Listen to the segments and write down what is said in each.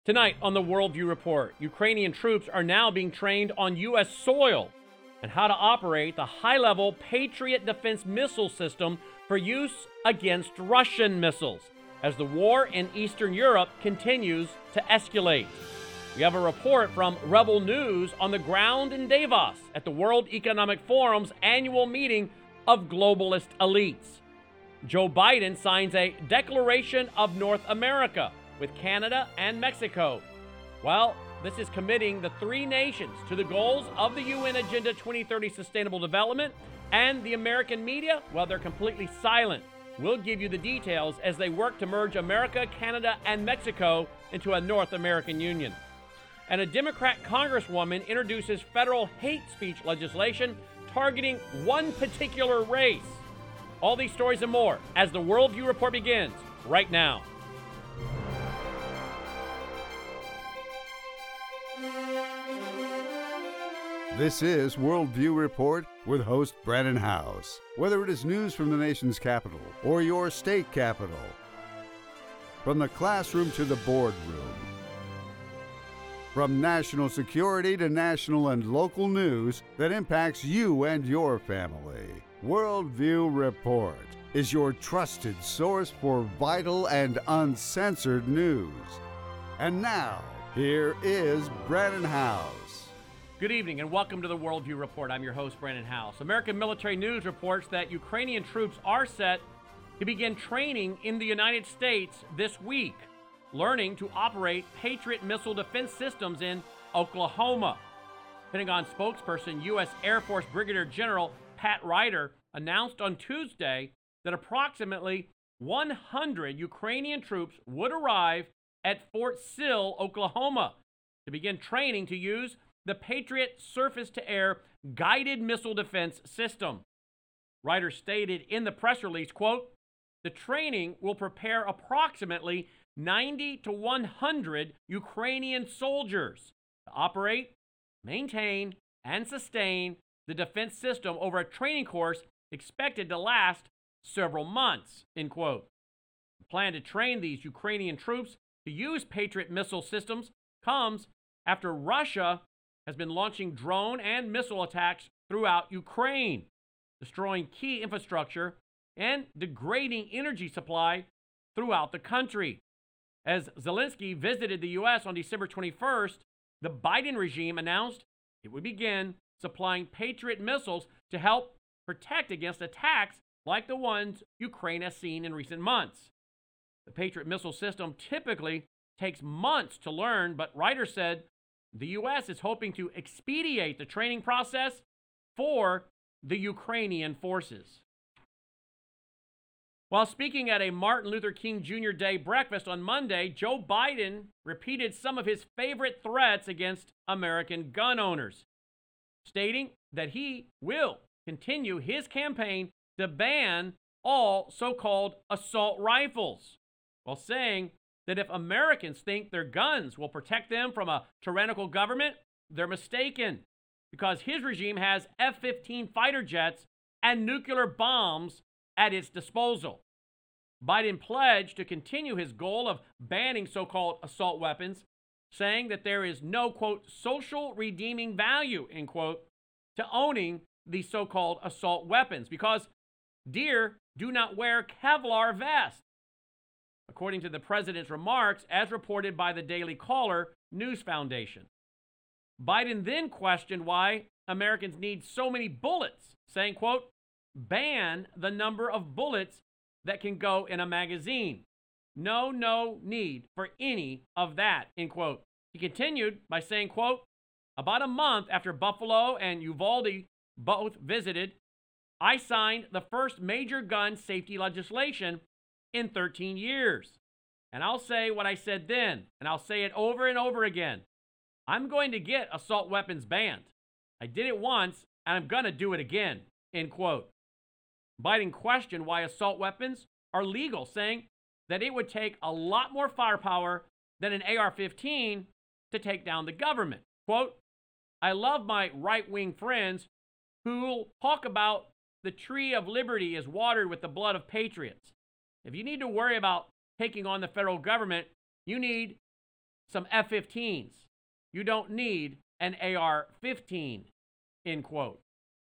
Tonight on the Worldview Report, Ukrainian troops are now being trained on U.S. soil and how to operate the high-level Patriot defense missile system for use against Russian missiles as the war in Eastern Europe continues to escalate. We have a report from Rebel News on the ground in Davos at the World Economic Forum's annual meeting of globalist elites. Joe Biden signs a Declaration of North America with Canada and Mexico. Well, this is committing the three nations to the goals of the UN Agenda 2030 Sustainable Development, and the American media, well, they're completely silent. We'll give you the details as they work to merge America, Canada, and Mexico into a North American Union. And a Democrat congresswoman introduces federal hate speech legislation targeting one particular race. All these stories and more as the Worldview Report begins right now. This is Worldview Report with host Brandon House. Whether it is news from the nation's capital or your state capital, from the classroom to the boardroom, from national security to national and local news that impacts you and your family, Worldview Report is your trusted source for vital and uncensored news. And now, here is Brandon House. Good evening and welcome to the Worldview Report. I'm your host, Brandon House. American Military News reports that Ukrainian troops are set to begin training in the United States this week, learning to operate Patriot missile defense systems in Oklahoma. Pentagon spokesperson U.S. Air Force Brigadier General Pat Ryder announced on Tuesday that approximately 100 Ukrainian troops would arrive at Fort Sill, Oklahoma, to begin training to use the Patriot surface-to-air guided missile defense system. Ryder stated in the press release, quote, "The training will prepare approximately 90 to 100 Ukrainian soldiers to operate, maintain, and sustain the defense system over a training course expected to last several months," end quote. The plan to train these Ukrainian troops to use Patriot missile systems comes after Russia has been launching drone and missile attacks throughout Ukraine, destroying key infrastructure and degrading energy supply throughout the country. As Zelensky visited the U.S. on December 21st, the Biden regime announced it would begin supplying Patriot missiles to help protect against attacks like the ones Ukraine has seen in recent months. The Patriot missile system typically takes months to learn, but Ryder said the U.S. is hoping to expedite the training process for the Ukrainian forces. While speaking at a Martin Luther King Jr. Day breakfast on Monday, Joe Biden repeated some of his favorite threats against American gun owners, stating that he will continue his campaign to ban all so-called assault rifles, while saying that if Americans think their guns will protect them from a tyrannical government, they're mistaken, because his regime has F-15 fighter jets and nuclear bombs at its disposal. Biden pledged to continue his goal of banning so-called assault weapons, saying that there is no, quote, social redeeming value, end quote, to owning these so-called assault weapons, because deer do not wear Kevlar vests, according to the president's remarks as reported by the Daily Caller News Foundation. Biden then questioned why Americans need so many bullets, saying, quote, ban the number of bullets that can go in a magazine. No need for any of that, end quote. He continued by saying, quote, about a month after Buffalo and Uvalde both visited, I signed the first major gun safety legislation in 13 years. And I'll say what I said then, and I'll say it over and over again. I'm going to get assault weapons banned. I did it once, and I'm going to do it again, end quote. Biden questioned why assault weapons are legal, saying that it would take a lot more firepower than an AR-15 to take down the government. Quote, I love my right-wing friends who'll talk about the tree of liberty is watered with the blood of patriots. If you need to worry about taking on the federal government, you need some F-15s. You don't need an AR-15, end quote.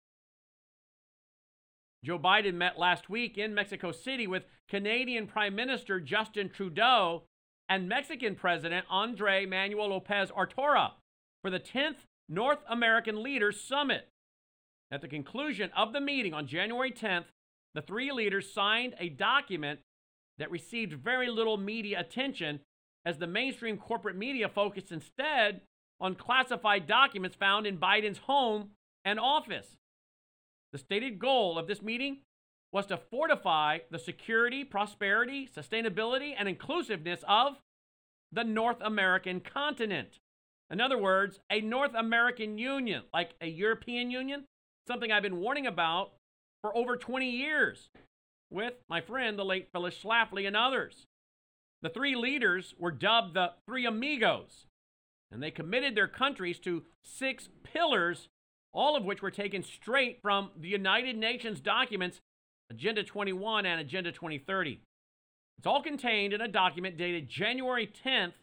Joe Biden met last week in Mexico City with Canadian Prime Minister Justin Trudeau and Mexican President Andrés Manuel López Obrador for the 10th North American Leaders Summit. At the conclusion of the meeting on January 10th, the three leaders signed a document that received very little media attention, as the mainstream corporate media focused instead on classified documents found in Biden's home and office. The stated goal of this meeting was to fortify the security, prosperity, sustainability, and inclusiveness of the North American continent. In other words, a North American Union, like a European Union, something I've been warning about for over 20 years with my friend, the late Phyllis Schlafly, and others. The three leaders were dubbed the Three Amigos, and they committed their countries to 6 pillars, all of which were taken straight from the United Nations documents Agenda 21 and Agenda 2030. It's all contained in a document dated January 10th,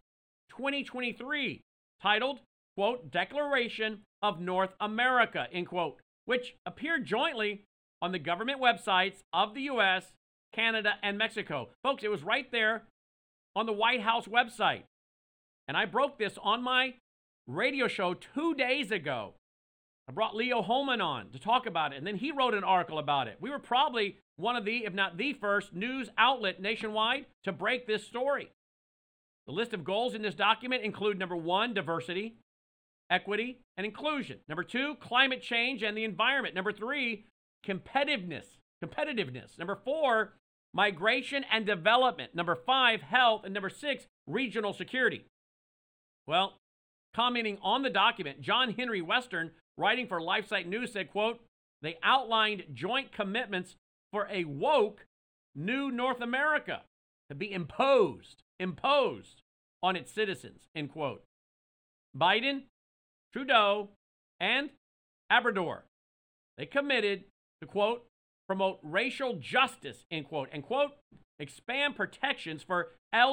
2023, titled, quote, Declaration of North America, end quote, which appeared jointly on the government websites of the U.S., Canada, and Mexico. Folks, it was right there on the White House website. And I broke this on my radio show 2 days ago. I brought Leo Holman on to talk about it, and then he wrote an article about it. We were probably one of the, if not the first, news outlet nationwide to break this story. The list of goals in this document include, number 1, diversity, equity, and inclusion. Number 2, climate change and the environment. Number 3, competitiveness. Number 4, migration and development. Number 5, health. And number 6, regional security. Well, commenting on the document, John Henry Western, writing for LifeSite News, said, quote, they outlined joint commitments for a woke new North America to be imposed on its citizens, end quote. Biden, Trudeau, and Obrador, they committed to, quote, promote racial justice, end quote, and, quote, expand protections for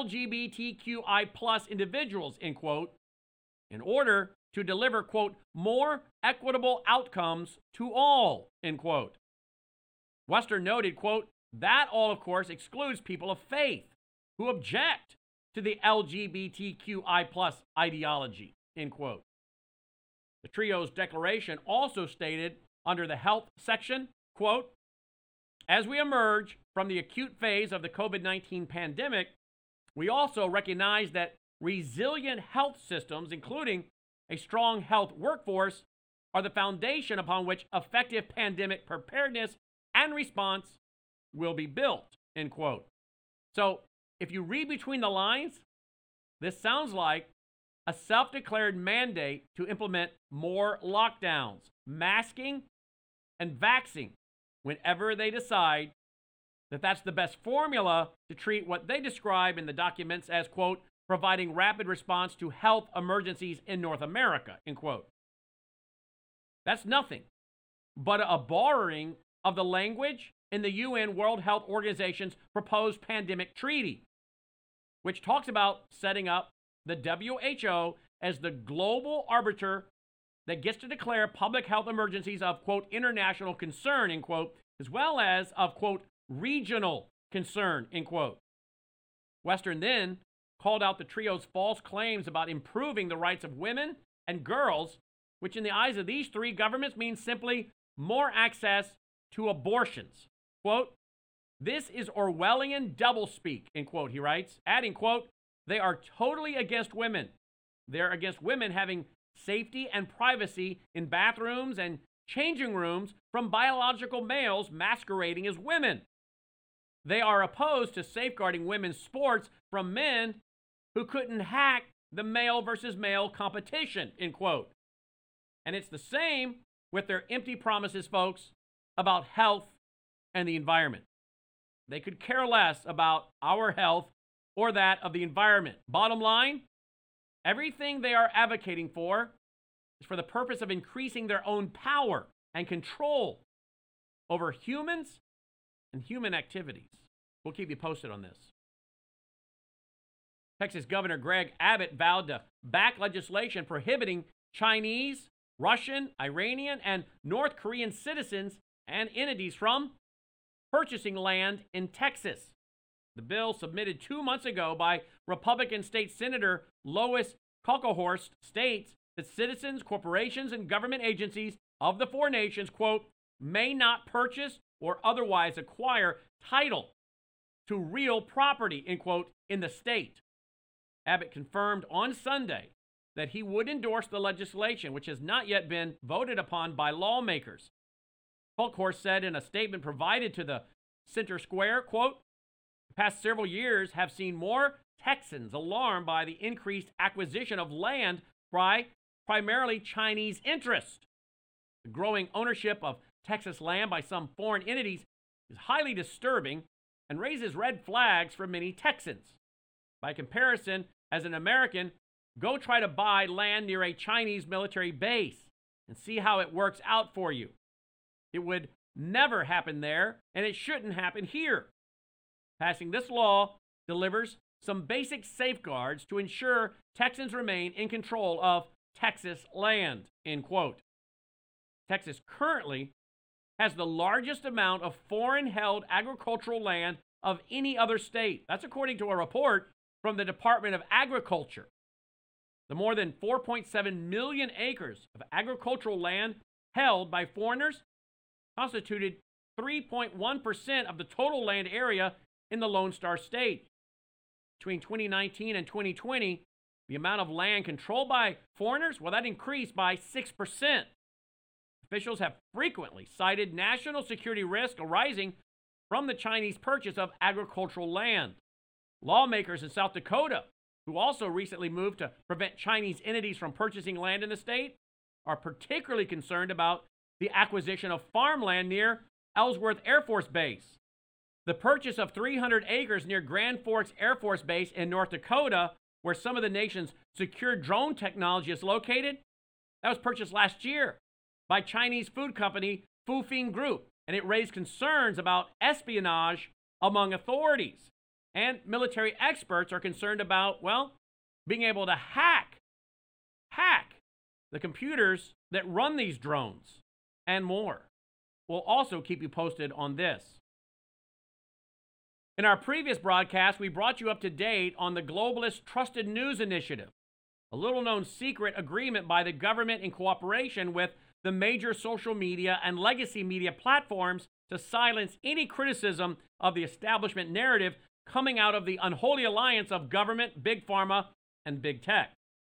LGBTQI plus individuals, end quote, in order to deliver, quote, more equitable outcomes to all, end quote. Western noted, quote, that all, of course, excludes people of faith who object to the LGBTQI plus ideology, end quote. The trio's declaration also stated under the health section, quote, as we emerge from the acute phase of the COVID-19 pandemic, we also recognize that resilient health systems, including a strong health workforce, are the foundation upon which effective pandemic preparedness and response will be built, end quote. So if you read between the lines, this sounds like a self-declared mandate to implement more lockdowns, masking, and vaxing whenever they decide that that's the best formula to treat what they describe in the documents as, quote, providing rapid response to health emergencies in North America, end quote. That's nothing but a borrowing of the language in the UN World Health Organization's proposed pandemic treaty, which talks about setting up the WHO as the global arbiter that gets to declare public health emergencies of, quote, international concern, end quote, as well as of, quote, regional concern, end quote. Western then called out the trio's false claims about improving the rights of women and girls, which in the eyes of these three governments means simply more access to abortions. Quote, this is Orwellian doublespeak, end quote, he writes, adding, quote, they are totally against women. They're against women having safety and privacy in bathrooms and changing rooms from biological males masquerading as women. They are opposed to safeguarding women's sports from men who couldn't hack the male versus male competition, end quote. And it's the same with their empty promises, folks, about health and the environment. They could care less about our health or that of the environment. Bottom line, everything they are advocating for is for the purpose of increasing their own power and control over humans and human activities. We'll keep you posted on this. Texas Governor Greg Abbott vowed to back legislation prohibiting Chinese, Russian, Iranian, and North Korean citizens and entities from purchasing land in Texas. The bill, submitted 2 months ago by Republican State Senator Lois Kalkhorst, states that citizens, corporations, and government agencies of the four nations, quote, may not purchase or otherwise acquire title to real property, end quote, in the state. Abbott confirmed on Sunday that he would endorse the legislation, which has not yet been voted upon by lawmakers. Kalkhorst said in a statement provided to the Center Square, quote, the past several years have seen more Texans alarmed by the increased acquisition of land by primarily Chinese interests. The growing ownership of Texas land by some foreign entities is highly disturbing and raises red flags for many Texans. By comparison, as an American, go try to buy land near a Chinese military base and see how it works out for you. It would never happen there, and it shouldn't happen here. Passing this law delivers some basic safeguards to ensure Texans remain in control of Texas land, end quote. Texas currently has the largest amount of foreign-held agricultural land of any other state. That's according to a report from the Department of Agriculture. The more than 4.7 million acres of agricultural land held by foreigners constituted 3.1% of the total land area in the Lone Star State. Between 2019 and 2020, the amount of land controlled by foreigners, well, that increased by 6%. Officials have frequently cited national security risk arising from the Chinese purchase of agricultural land. Lawmakers in South Dakota, who also recently moved to prevent Chinese entities from purchasing land in the state, are particularly concerned about the acquisition of farmland near Ellsworth Air Force Base. The purchase of 300 acres near Grand Forks Air Force Base in North Dakota, where some of the nation's secure drone technology is located, that was purchased last year by Chinese food company Fufeng Group, and it raised concerns about espionage among authorities. And military experts are concerned about, well, being able to hack the computers that run these drones and more. We'll also keep you posted on this. In our previous broadcast, we brought you up to date on the Globalist Trusted News Initiative, a little-known secret agreement by the government in cooperation with the major social media and legacy media platforms to silence any criticism of the establishment narrative coming out of the unholy alliance of government, big pharma, and big tech.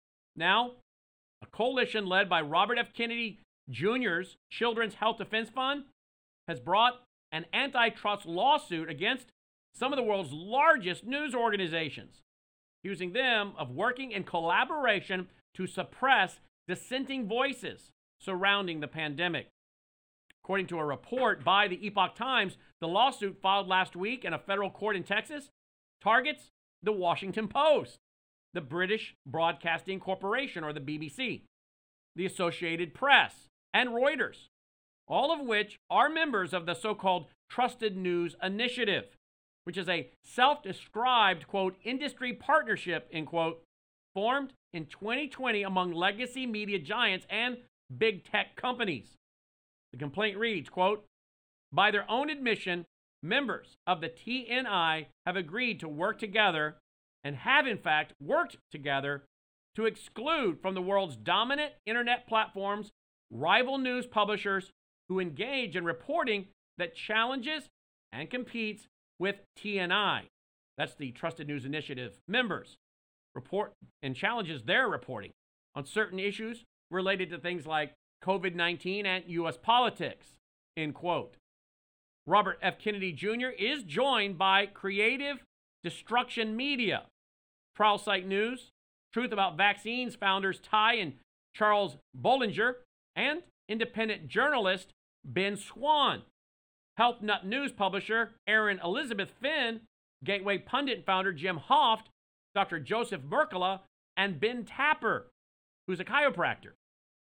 Now, a coalition led by Robert F. Kennedy Jr.'s Children's Health Defense Fund has brought an antitrust lawsuit against some of the world's largest news organizations, accusing them of working in collaboration to suppress dissenting voices surrounding the pandemic. According to a report by the Epoch Times, the lawsuit filed last week in a federal court in Texas targets the Washington Post, the British Broadcasting Corporation, or the BBC, the Associated Press, and Reuters, all of which are members of the so-called Trusted News Initiative, which is a self-described, quote, industry partnership, end quote, formed in 2020 among legacy media giants and big tech companies. The complaint reads, quote, by their own admission, members of the TNI have agreed to work together and have in fact worked together to exclude from the world's dominant internet platforms rival news publishers who engage in reporting that challenges and competes with TNI. That's the Trusted News Initiative members. Report and challenges their reporting on certain issues related to things like COVID-19 and U.S. politics, end quote. Robert F. Kennedy Jr. is joined by Creative Destruction Media, Trial Site News, Truth About Vaccines founders Ty and Charles Bollinger, and independent journalist Ben Swann, Health Nut News publisher Erin Elizabeth Finn, Gateway Pundit founder Jim Hoft, Dr. Joseph Mercola, and Ben Tapper, who's a chiropractor.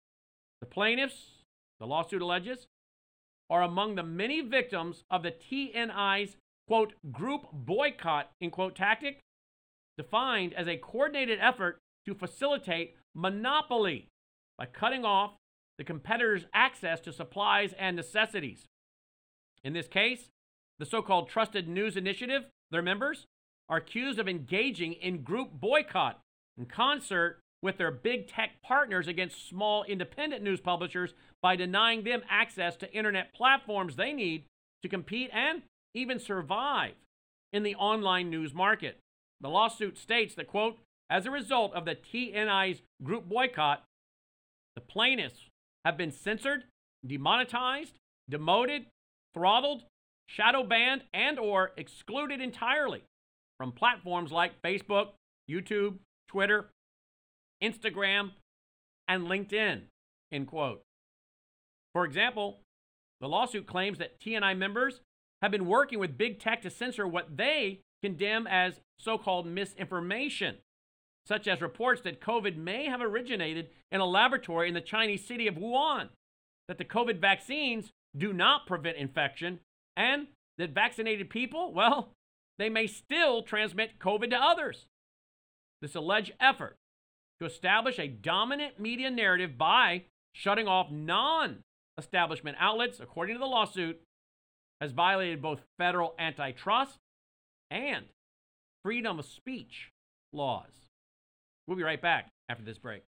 The plaintiffs, the lawsuit alleges, are among the many victims of the TNI's, quote, group boycott, end quote, tactic defined as a coordinated effort to facilitate monopoly by cutting off the competitor's access to supplies and necessities. In this case, the so-called Trusted News Initiative, their members, are accused of engaging in group boycott in concert with their big tech partners against small independent news publishers by denying them access to internet platforms they need to compete and even survive in the online news market. The lawsuit states that, quote, as a result of the TNI's group boycott, the plaintiffs have been censored, demonetized, demoted, throttled, shadow banned, and or excluded entirely from platforms like Facebook, YouTube, Twitter, Instagram, and LinkedIn, end quote. For example, the lawsuit claims that TNI members have been working with big tech to censor what they condemn as so-called misinformation, such as reports that COVID may have originated in a laboratory in the Chinese city of Wuhan, that the COVID vaccines do not prevent infection, and that vaccinated people, well, they may still transmit COVID to others. This alleged effort to establish a dominant media narrative by shutting off non-establishment outlets, according to the lawsuit, has violated both federal antitrust and freedom of speech laws. We'll be right back after this break.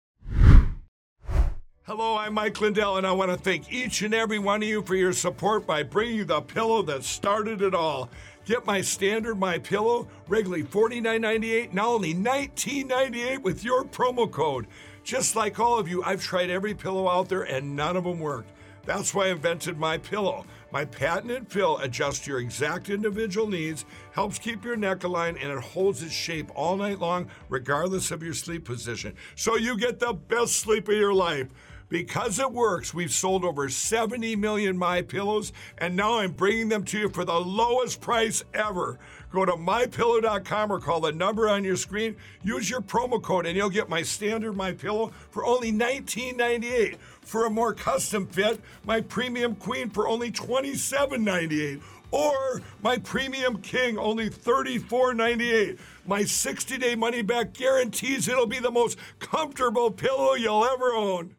Hello, I'm Mike Lindell, and I want to thank each and every one of you for your support by bringing you the pillow that started it all. Get my standard MyPillow, regularly $49.98, now only $19.98 with your promo code. Just like all of you, I've tried every pillow out there and none of them worked. That's why I invented MyPillow. My patented pill adjusts your exact individual needs, helps keep your neck aligned, and it holds its shape all night long, regardless of your sleep position. So you get the best sleep of your life. Because it works, we've sold over 70 million MyPillows, and now I'm bringing them to you for the lowest price ever. Go to MyPillow.com or call the number on your screen. Use your promo code, and you'll get my standard MyPillow for only $19.98. For a more custom fit, my Premium Queen for only $27.98. Or my Premium King, only $34.98. My 60-day money-back guarantees it'll be the most comfortable pillow you'll ever own.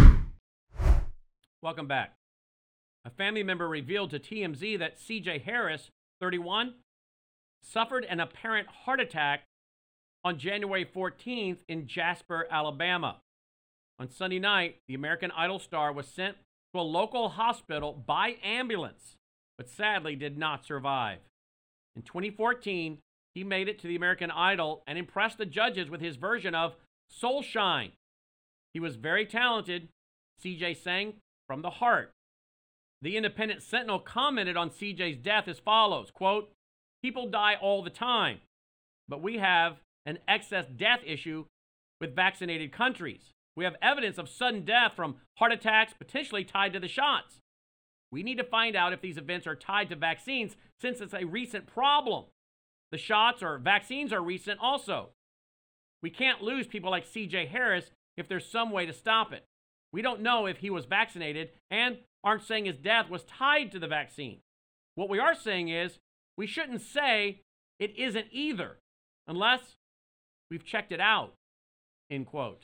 Welcome back. A family member revealed to TMZ that CJ Harris, 31, suffered an apparent heart attack on January 14th in Jasper, Alabama. On Sunday night, the American Idol star was sent to a local hospital by ambulance, but sadly did not survive. In 2014, he made it to the American Idol and impressed the judges with his version of Soul Shine. He was very talented, CJ sang from the heart. The Independent Sentinel commented on CJ's death as follows, quote, people die all the time, but we have an excess death issue with vaccinated countries. We have evidence of sudden death from heart attacks potentially tied to the shots. We need to find out if these events are tied to vaccines since it's a recent problem. The shots or vaccines are recent also. We can't lose people like CJ Harris if there's some way to stop it. We don't know if he was vaccinated and aren't saying his death was tied to the vaccine. What we are saying is we shouldn't say it isn't either unless we've checked it out, end quote.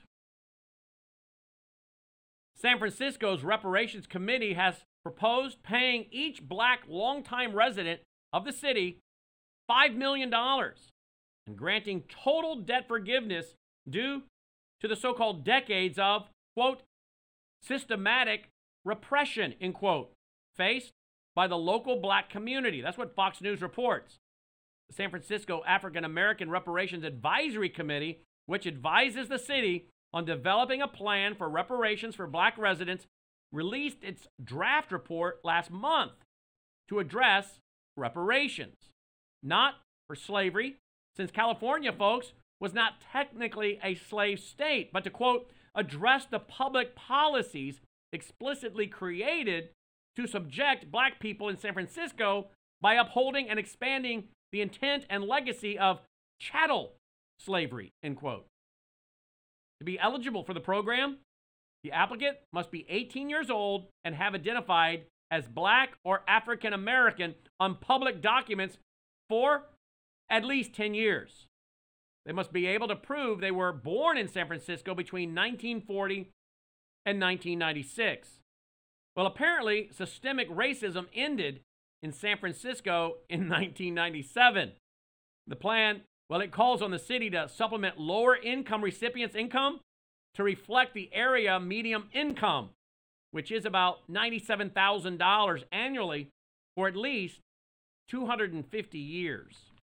San Francisco's Reparations Committee has proposed paying each black longtime resident of the city $5 million and granting total debt forgiveness due to the so-called decades of, quote, systematic repression, end quote, faced by the local black community. That's what Fox News reports. The San Francisco African American Reparations Advisory Committee, which advises the city on developing a plan for reparations for black residents, released its draft report last month to address reparations. Not for slavery, since California, folks, was not technically a slave state, but to, quote, address the public policies explicitly created to subject black people in San Francisco by upholding and expanding the intent and legacy of chattel slavery, end quote. To be eligible for the program, the applicant must be 18 years old and have identified as black or African American on public documents for at least 10 years. They must be able to prove they were born in San Francisco between 1940 and 1996. Well, apparently, systemic racism ended in San Francisco in 1997. The plan, well, it calls on the city to supplement lower income recipients' income to reflect the area median income, which is about $97,000 annually for at least 250 years.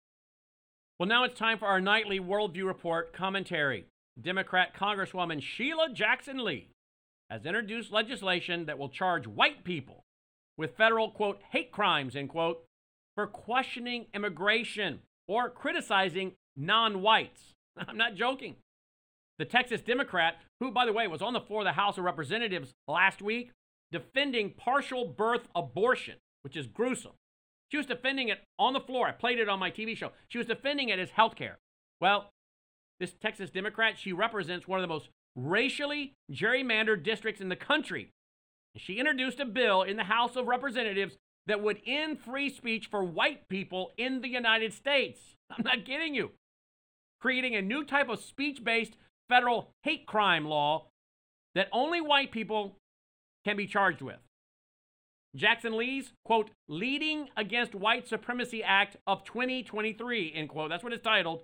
Well, now it's time for our nightly Worldview Report commentary. Democrat Congresswoman Sheila Jackson Lee has introduced legislation that will charge white people with federal, quote, hate crimes, end quote, for questioning immigration or criticizing non-whites. I'm not joking. The Texas Democrat, who, by the way, was on the floor of the House of Representatives last week, defending partial birth abortion, which is gruesome. She was defending it on the floor. I played it on my TV show. She was defending it as health care. Well, this Texas Democrat, she represents one of the most racially gerrymandered districts in the country. She introduced a bill in the House of Representatives that would end free speech for white people in the United States. I'm not kidding you. Creating a new type of speech-based federal hate crime law that only white people can be charged with. Jackson Lee's, quote, Leading Against White Supremacy Act of 2023, end quote. That's what it's titled,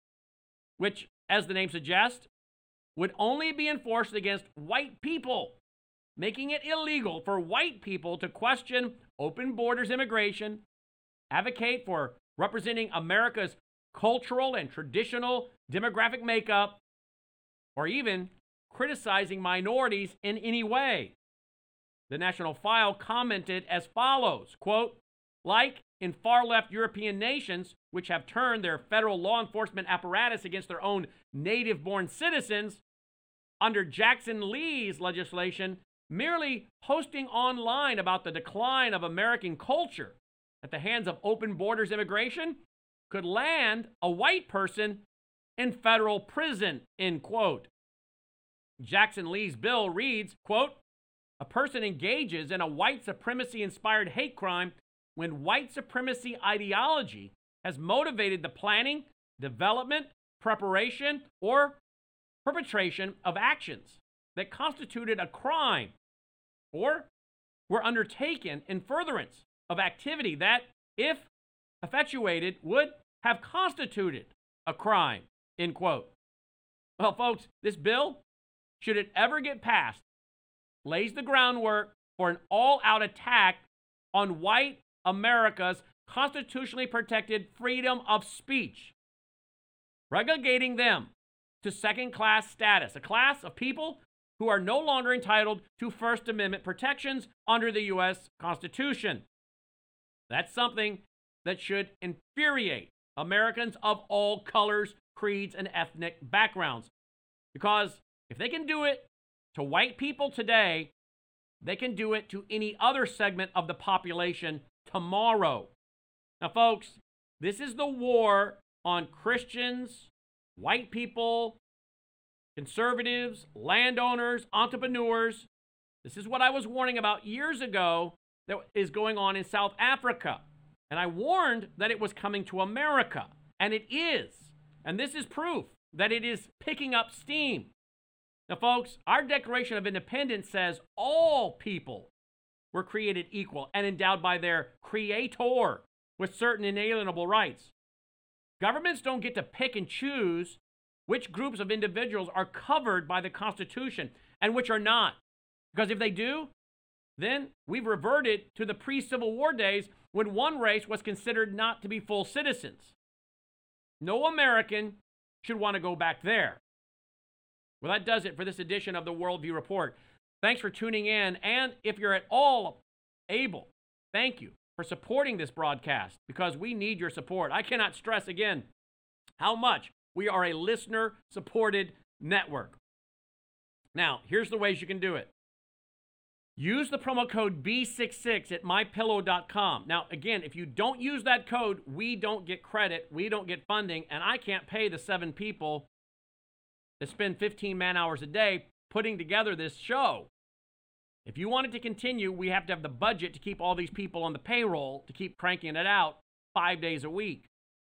which, as the name suggests, would only be enforced against white people, making it illegal for white people to question open borders immigration, advocate for representing America's cultural and traditional demographic makeup, or even criticizing minorities in any way. The National File commented as follows, quote, like in far-left European nations, which have turned their federal law enforcement apparatus against their own native-born citizens, under Jackson Lee's legislation, merely posting online about the decline of American culture at the hands of open borders immigration could land a white person in federal prison, end quote. Jackson Lee's bill reads, quote, a person engages in a white supremacy-inspired hate crime when white supremacy ideology has motivated the planning, development, preparation, or perpetration of actions that constituted a crime or were undertaken in furtherance of activity that, if effectuated, would have constituted a crime, end quote. Well, folks, this bill, should it ever get passed, lays the groundwork for an all-out attack on white America's constitutionally protected freedom of speech, relegating them to second-class status, a class of people who are no longer entitled to First Amendment protections under the U.S. Constitution. That's something that should infuriate Americans of all colors, creeds, and ethnic backgrounds. Because if they can do it to white people today, they can do it to any other segment of the population tomorrow. Now, folks, this is the war on Christians, white people, conservatives, landowners, entrepreneurs. This is what I was warning about years ago that is going on in South Africa. And I warned that it was coming to America. And it is. And this is proof that it is picking up steam. Now, folks, our Declaration of Independence says all people were created equal and endowed by their Creator with certain inalienable rights. Governments don't get to pick and choose which groups of individuals are covered by the Constitution and which are not. Because if they do, then we've reverted to the pre-Civil War days when one race was considered not to be full citizens. No American should want to go back there. Well, that does it for this edition of the Worldview Report. Thanks for tuning in, and if you're at all able, thank you for supporting this broadcast, because we need your support. I cannot stress again how much we are a listener-supported network. Now, here's the ways you can do it. Use the promo code B66 at mypillow.com. Now, again, if you don't use that code, we don't get credit, we don't get funding, and I can't pay the 7 people that spend 15 man-hours a day putting together this show. If you want it to continue, we have to have the budget to keep all these people on the payroll to keep cranking it out 5 days a week.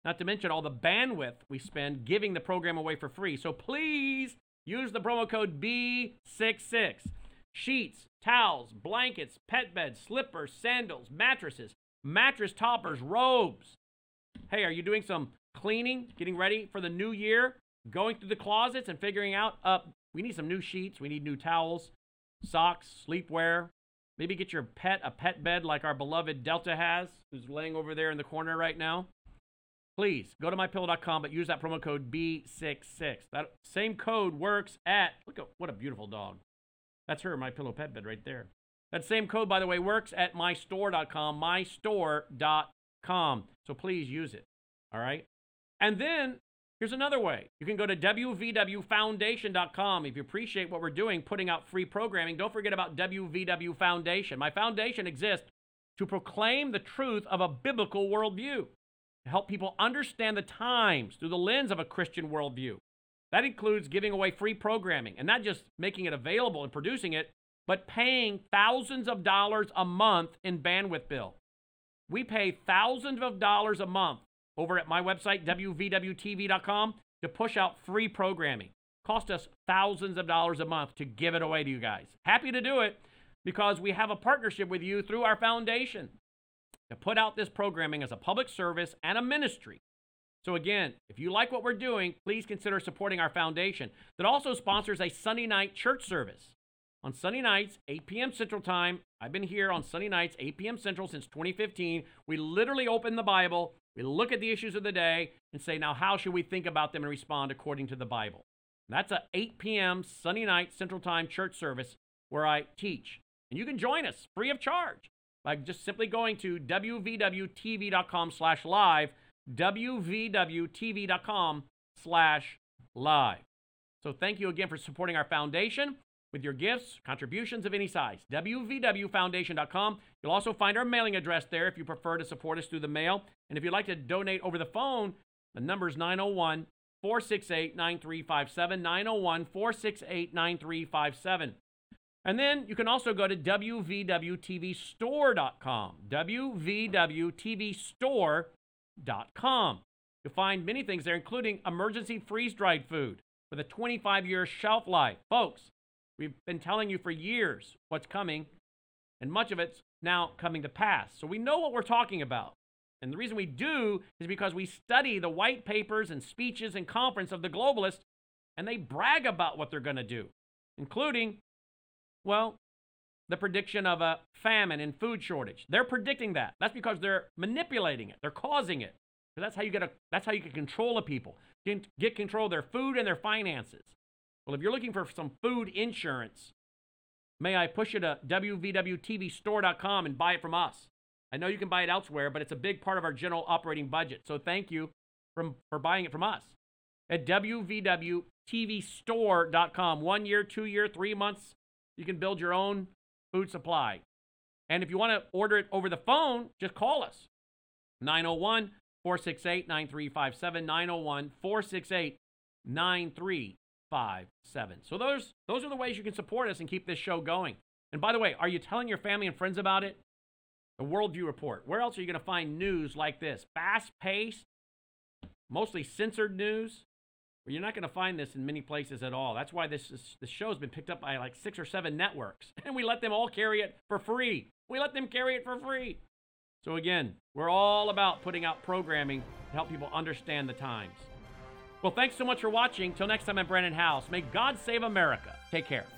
not to mention all the bandwidth we spend giving the program away for free. So please use the promo code B66. Sheets, towels, blankets, pet beds, slippers, sandals, mattresses, mattress toppers, robes. Hey, are you doing some cleaning, getting ready for the new year, going through the closets and figuring out, we need some new sheets, we need new towels, socks, sleepwear. Maybe get your pet a pet bed like our beloved Delta has, who's laying over there in the corner right now. Please go to mypillow.com, but use that promo code B66. That same code works at, look at what a beautiful dog. That's her, My Pillow pet bed right there. That same code, by the way, works at mystore.com, mystore.com. So please use it, all right? And then here's another way. You can go to wvwfoundation.com. If you appreciate what we're doing, putting out free programming, don't forget about WVW Foundation. My foundation exists to proclaim the truth of a biblical worldview, to help people understand the times through the lens of a Christian worldview. That includes giving away free programming, and not just making it available and producing it, but paying thousands of dollars a month in bandwidth bill. We pay thousands of dollars a month over at my website, wvwtv.com, to push out free programming. Cost us thousands of dollars a month to give it away to you guys. Happy to do it because we have a partnership with you through our foundation to put out this programming as a public service and a ministry. So again, if you like what we're doing, please consider supporting our foundation that also sponsors a Sunday night church service. On Sunday nights, 8 p.m. Central Time, I've been here on Sunday nights, 8 p.m. Central since 2015. We literally open the Bible, we look at the issues of the day, and say, now how should we think about them and respond according to the Bible? And that's a 8 p.m. Sunday night Central Time church service where I teach. And you can join us free of charge by just simply going to wvwtv.com/live, wvwtv.com/live. So thank you again for supporting our foundation with your gifts, contributions of any size. wvwfoundation.com. You'll also find our mailing address there if you prefer to support us through the mail. And if you'd like to donate over the phone, the number is 901-468-9357, 901-468-9357. And then you can also go to wvwtvstore.com, wvwtvstore.com. You'll find many things there, including emergency freeze-dried food with a 25-year shelf life. Folks, we've been telling you for years what's coming, and much of it's now coming to pass. So we know what we're talking about. And the reason we do is because we study the white papers and speeches and conference of the globalists, and they brag about what they're going to do, including, well, the prediction of a famine and food shortage. They're predicting that. That's because they're manipulating it. They're causing it. That's how you can control a people, get control of their food and their finances. Well, if you're looking for some food insurance, may I push you to wvwtvstore.com and buy it from us. I know you can buy it elsewhere, but it's a big part of our general operating budget. So thank you for buying it from us at wvwtvstore.com. 1 year, 2 year, 3 months, you can build your own food supply. And if you want to order it over the phone, just call us. 901-468-9357, 901-468-9357. So those are the ways you can support us and keep this show going. And by the way, are you telling your family and friends about it? The Worldview Report. Where else are you going to find news like this? Fast-paced, mostly censored news. Well, you're not going to find this in many places at all. That's why this show has been picked up by like 6 or 7 networks. And we let them all carry it for free. We let them carry it for free. So again, we're all about putting out programming to help people understand the times. Well, thanks so much for watching. Till next time, I'm Brandon House. May God save America. Take care.